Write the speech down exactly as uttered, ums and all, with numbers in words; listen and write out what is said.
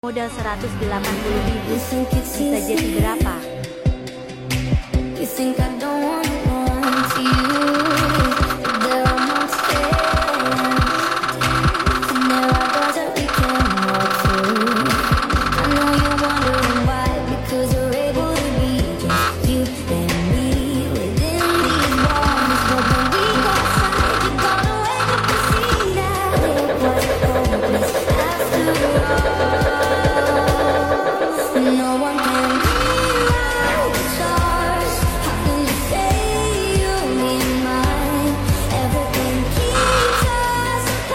Modal seratus delapan puluh ribu bisa jadi berapa?